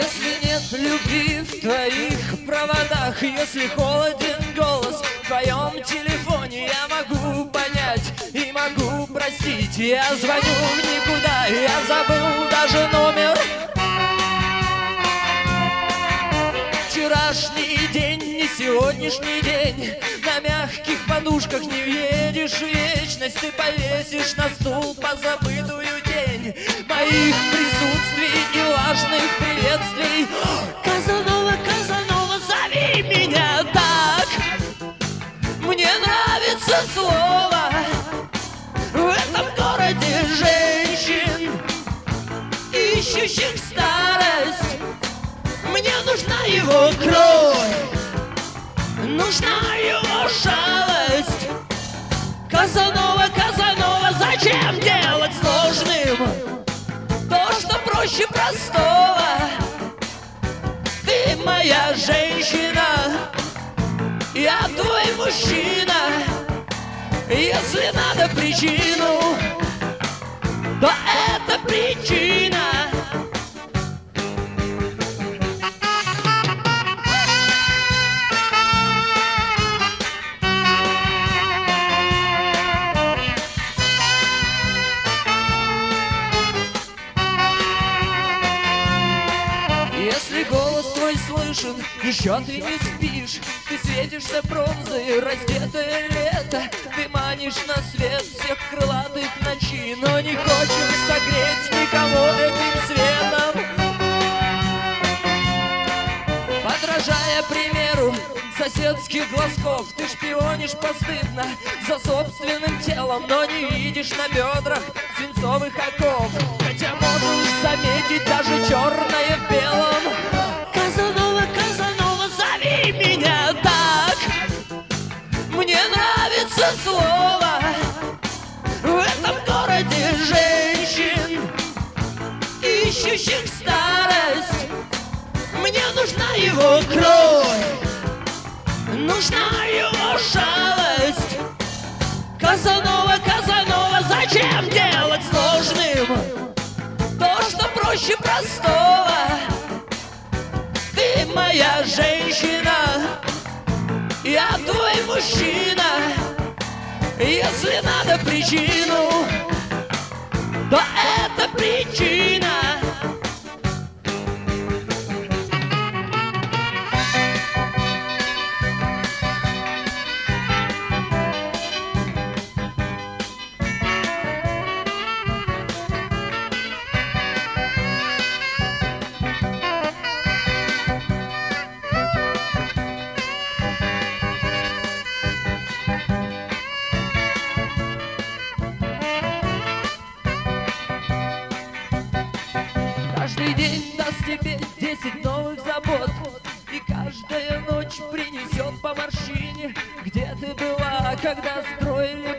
Если нет любви в твоих проводах, если холоден голос в твоем телефоне, я могу понять и могу простить. Я звоню в никуда, я забыл даже номер. Вчерашний день, не сегодняшний день. На мягких подушках не въедешь в вечность. Ты повесишь на стул позабытую тень моих присутствий и влажных приветствий. Казанова, Казанова, зови меня так. Мне нравится слово в этом городе женщин, ищущих старость. Мне нужна его кровь, нужна его шалость. Казанова, Казанова, зачем делать сложным то, что проще простого? Ты моя женщина, я твой мужчина. Если надо причину, то это причина. Если голос твой слышен, еще ты не спишь. Ты светишься бронзой, раздетое лето. Ты манишь на свет всех крылатых ночей, но не хочешь согреть никого этим светом. Подражая примеру соседских глазков, ты шпионишь постыдно за собственным телом, но не видишь на бедрах свинцовых оков. Хотя можешь заметить даже черное в белом. Казанова, Казанова, зови меня так. Мне нравится слово в этом городе женщин, ищущих старость. Мне нужна его кровь, нужна его шалость. Казанова, Казанова, зачем делать сложным то, что проще простого? Ты моя женщина, я твой мужчина. Если надо причину, то это причина. Каждый день даст тебе 10 новых забот, и каждая ночь принесет по морщине. Где ты была, когда строили